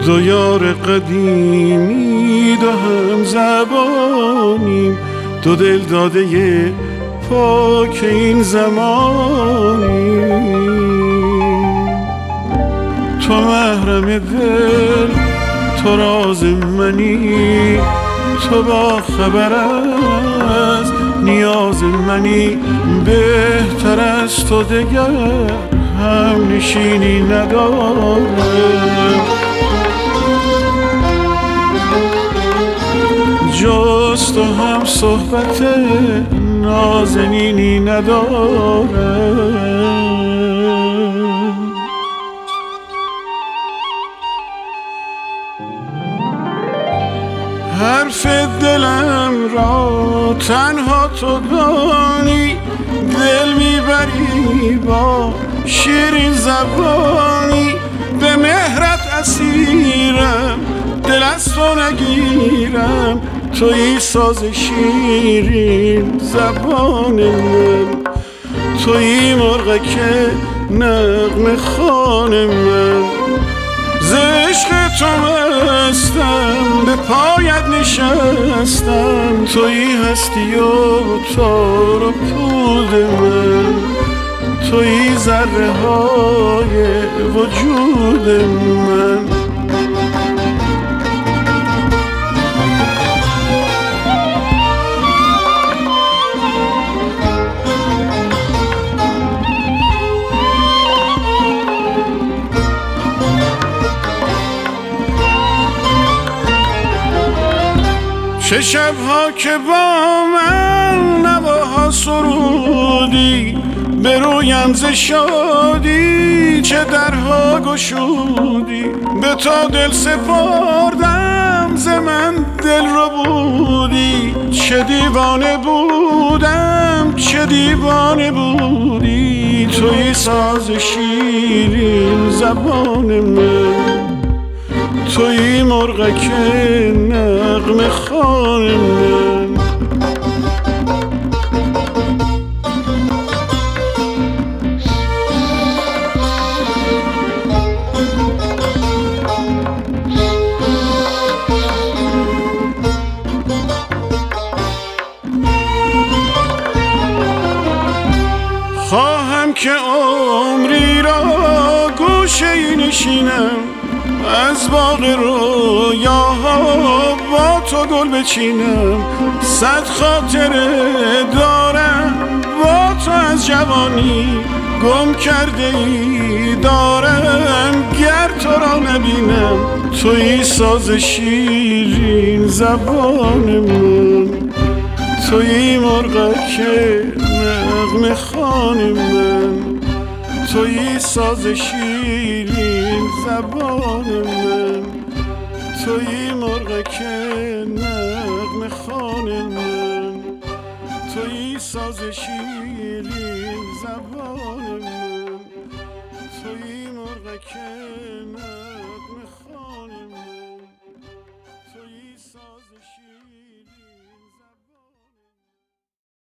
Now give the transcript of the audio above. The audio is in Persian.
دو یار قدیمی دو هم زبانیم، دو دل داده پاک این زمانیم. تو محرم دل، تو راز منی، تو با خبر از نیاز منی. بهتر از تو دگر هم نشینی نداره، جز تو هم صحبت نازنینی نداره. حرف دلم را تنها تو دانی، دل میبری با شیرین زبانی. به مهرت اسیرم، دل از تو نگیرم، تویی ساز شیرین زبان من، تویی مرغک نغمه خوان من. ز عشق تو مستم، به پایت نشستم، تویی هستی و تار و پود من، تویی ذره های وجود من. چه شبها که با من نواها سرودی، به رویم ز شادی چه درها گشودی. به تو دل سپردم، ز من دل رو بودی. چه دیوانه بودم، چه دیوانه بودی. تویی ساز شیرین زبان من، تویی مرغک نغمه خوان من. خواهم که عمری را گوشه‌ای نشینم، از باغ رویاها با تو گل بچینم. صد خاطره دارم با تو از جوانی، گم کرده ای دارم گر تو را نبینم. تویی ساز شیرین زبان من، تویی مرغک نغمه خوان من، تویی ساز شیرین زبان من، تویی مرغک نغمه خوان من، تویی ساز شیرین زبان من، تویی مرغک